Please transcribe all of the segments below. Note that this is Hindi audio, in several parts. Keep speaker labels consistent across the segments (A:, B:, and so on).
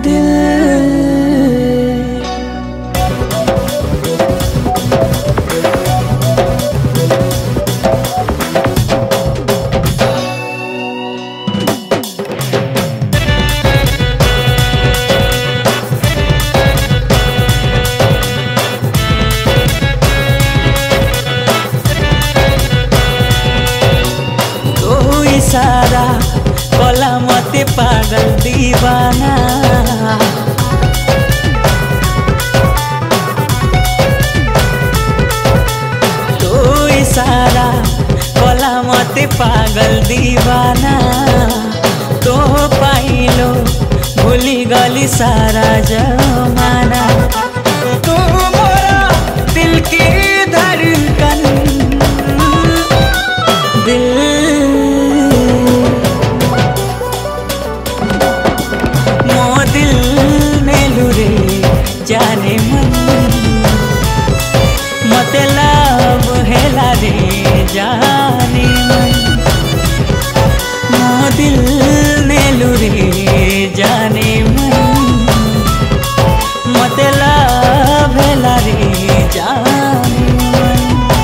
A: दिल। सारा कला मते पागल दीवाना, तो इशारा कला मते पागल दीवाना, तो पाइलो भूली गली सारा जमाना। तू मोरा दिल की धड़कन, दिल जाने मन मतलब हेला रे जाने मन, मो दिल नेलु रे जाने मन मतलब हेला रे जाने मन।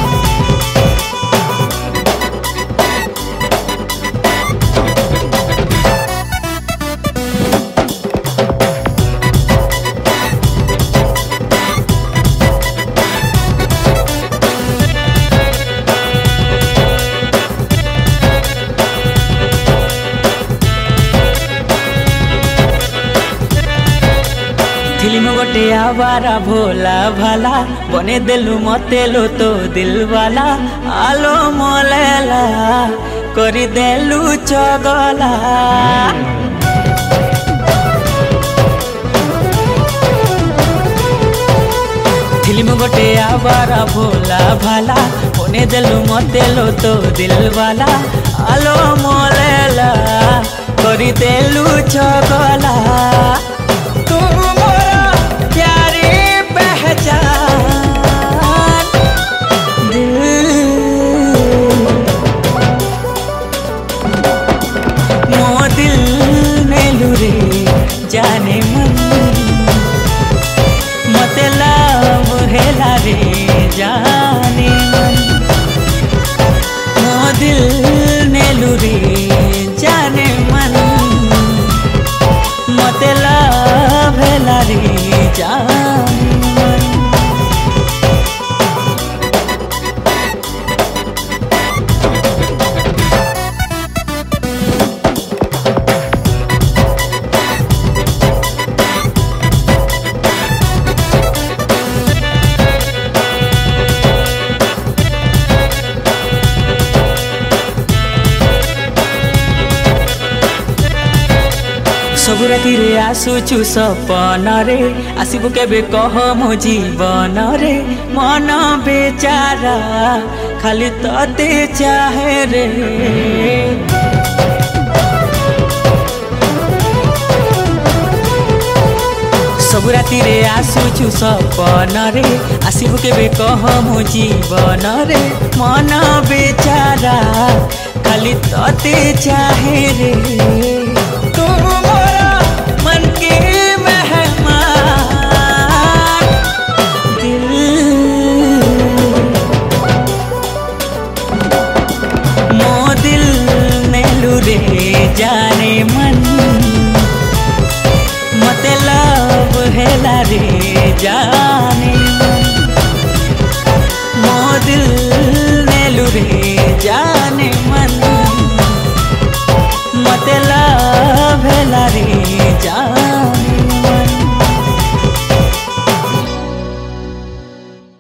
A: फिल्म गोटे आवारा भोला भाला बने देलु मते लो तो दिल वाला, आलो मोलेला करी देलु चगला। फिल्म गोटे आवारा भोला भाला बने देलु मते लो तो दिल वाला, आलो मोलेला करी देलु चगला। जाने मन मतलब हेला रे जाने मन, मो दिल नेलु रे जाने मन मतलब हेला रे जाने मन। सब राति रे आसुचु सपन रे, आसबु केबे कह मो जीवन रे, मन बेचारा खाली तते चाहे रे। सब राति रे आसुचु सपन रे, आसबु केबे कह मो जीवन रे, मन बेचारा खाली तते चाहे रे। मन के मेहमान दिल, मो दिल नेलु रे जाने मन मतलब हेला रे जाने मन, मो दिल